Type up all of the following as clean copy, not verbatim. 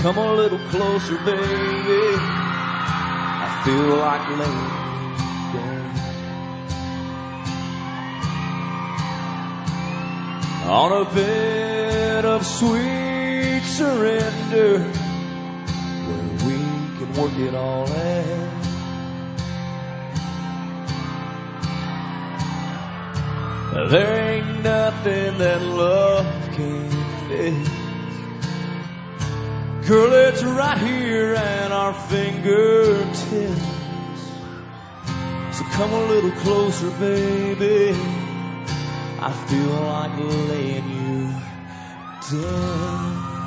Come a little closer, baby. I feel like laying down on a bed of sweet surrender, where we can work it all out. There ain't nothing that love can't fix. Girl, it's right here at our fingertips. So come a little closer, baby. I feel like laying you down.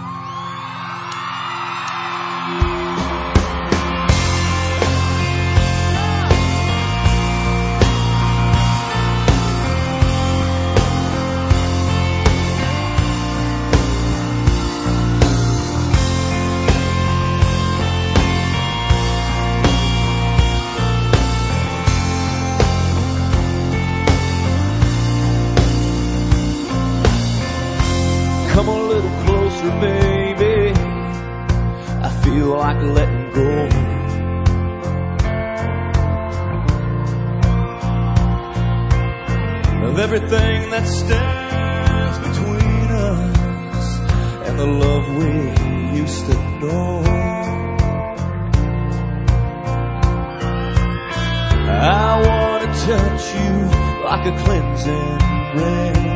Come a little closer, baby. I feel like letting go of everything that stands between us and the love we used to know. I want to touch you like a cleansing rain.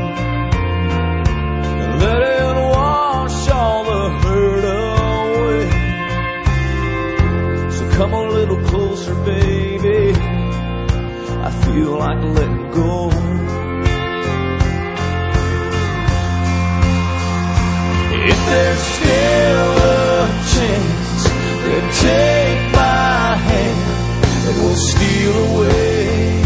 Let it wash all the hurt away. So come a little closer, baby. I feel like letting go. If there's still a chance, then take my hand and we'll steal away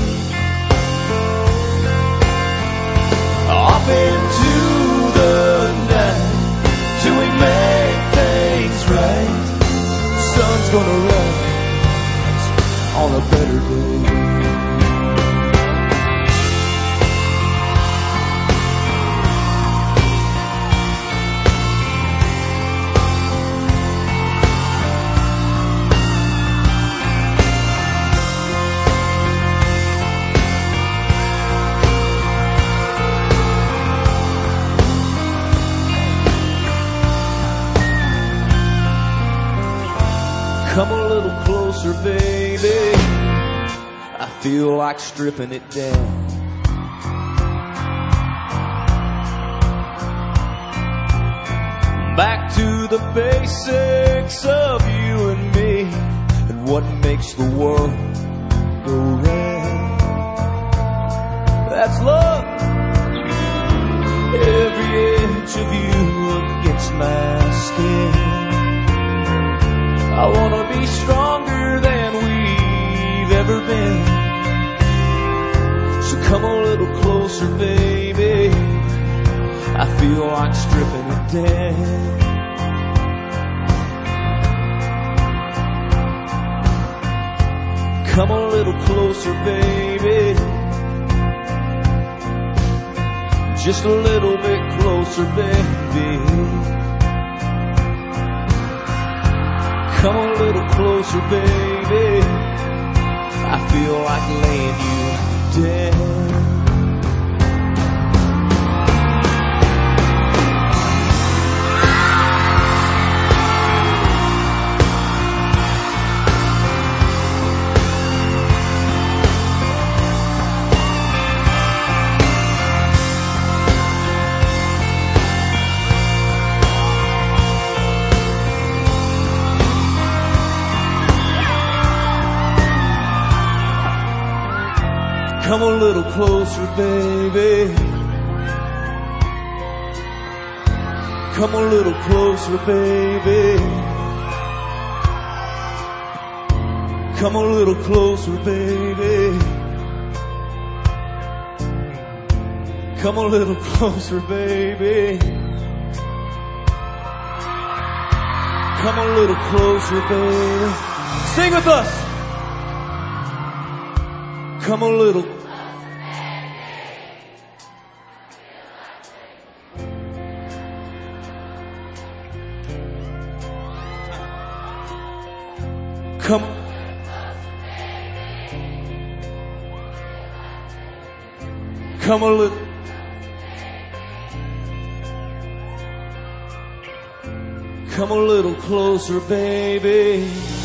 off into the night till we make things right. The sun's gonna rise on a better day. Come a little closer, baby. I feel like stripping it down. Back to the basics of you and me and what makes the world go round. That's love. Every inch of you against my skin. I wanna be stronger than we've ever been. So come a little closer, baby. I feel like stripping it down. Come a little closer, baby. Just a little bit closer, baby. Come a little closer, baby. I feel like laying you down. Come a little closer, baby. Come a little closer, baby. Come a little closer, baby. Come a little closer, baby. Come a little closer, baby. Sing with us. Come a little. Come, come a little. Come a little closer, baby.